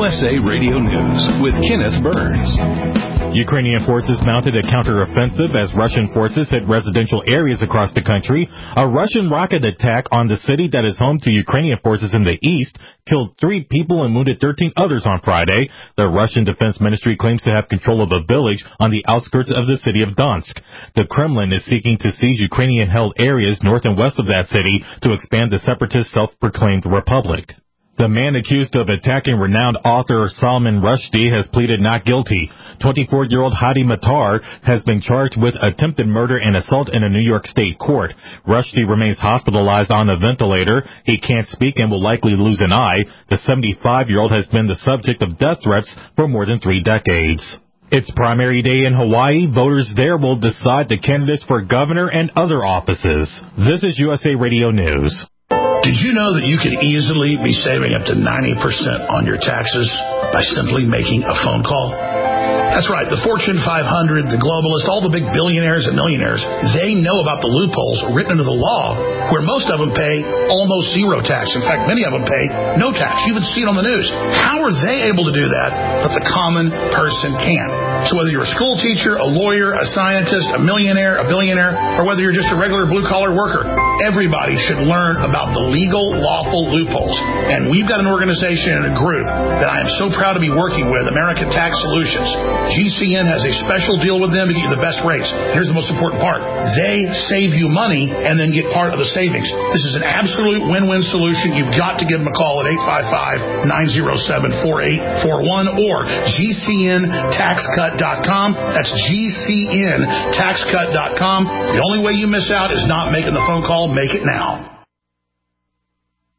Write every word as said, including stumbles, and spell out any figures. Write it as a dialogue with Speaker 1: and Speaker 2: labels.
Speaker 1: S A Radio News with Kenneth Burns.
Speaker 2: Ukrainian forces mounted a counteroffensive as Russian forces hit residential areas across the country. A Russian rocket attack on the city that is home to Ukrainian forces in the east killed three people and wounded thirteen others on Friday. The Russian Defense Ministry claims to have control of a village on the outskirts of the city of Donetsk. The Kremlin is seeking to seize Ukrainian-held areas north and west of that city to expand the separatist self-proclaimed republic. The man accused of attacking renowned author Salman Rushdie has pleaded not guilty. twenty-four-year-old Hadi Matar has been charged with attempted murder and assault in a New York State court. Rushdie remains hospitalized on a ventilator. He can't speak and will likely lose an eye. The seventy-five-year-old has been the subject of death threats for more than three decades. It's primary day in Hawaii. Voters there will decide the candidates for governor and other offices. This is U S A Radio News.
Speaker 3: Did you know that you could easily be saving up to ninety percent on your taxes by simply making a phone call? That's right. The Fortune five hundred, the globalists, all the big billionaires and millionaires, they know about the loopholes written into the law where most of them pay almost zero tax. In fact, many of them pay no tax. You even see it on the news. How are they able to do that, but the common person can't? So whether you're a school teacher, a lawyer, a scientist, a millionaire, a billionaire, or whether you're just a regular blue-collar worker, everybody should learn about the legal, lawful loopholes. And we've got an organization and a group that I am so proud to be working with, American Tax Solutions. G C N has a special deal with them to get you the best rates. Here's the most important part. They save you money and then get part of the savings. This is an absolute win-win solution. You've got to give them a call at eight five five, nine oh seven, four eight four one or G C N tax cut dot com. That's G C N tax cut dot com. The only way you miss out is not making the phone call. Make it now.